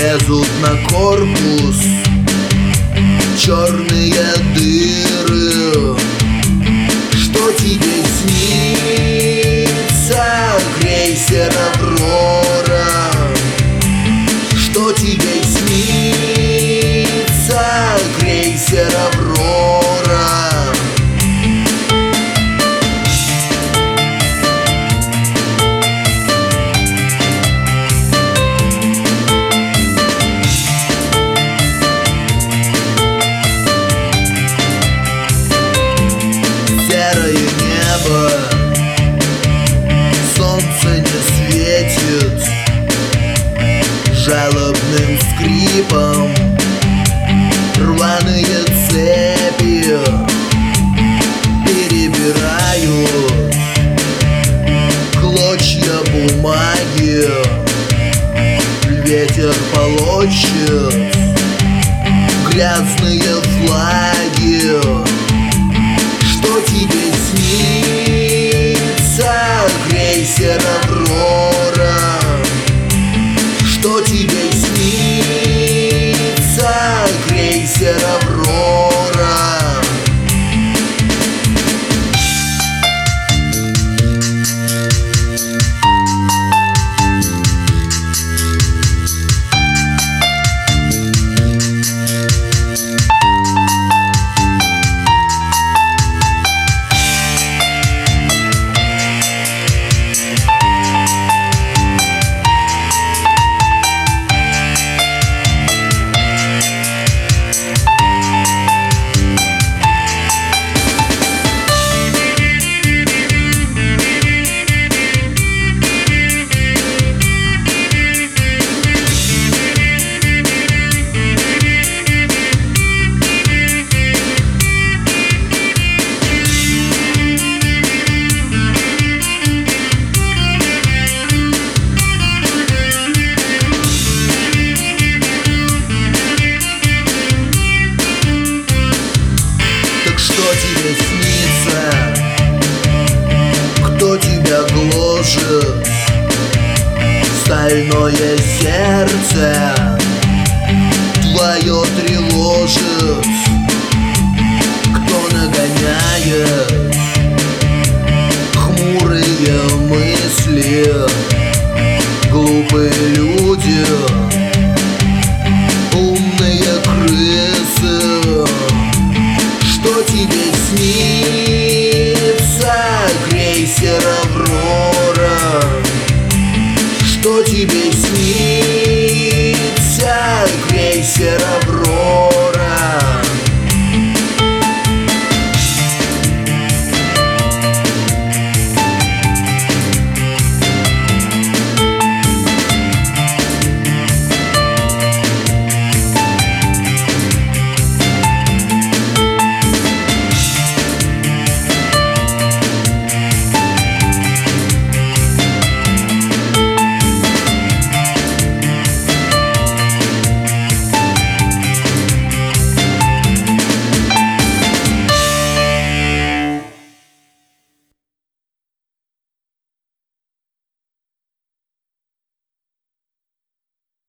лезут на корпус черные дыры. Что тебе снится, крейсер «Аврора»? Что тебе снится, крейсер «Аврора»? Солнце не светит, жалобным скрипом рваные цепи перебирают клочья бумаги. Ветер полощет грязные флаги. Что тебе снится, крейсер «Аврора»? Что тебе снится, крейсер «Аврора»? Что тебе снится? Кто тебя гложет? Стальное сердце твое тревожит. Кто нагоняет хмурые мысли? Глупые люди, умные крысы. Что тебе снится, крейсер «Аврора»? Что тебе снится, крейсер «Аврора»?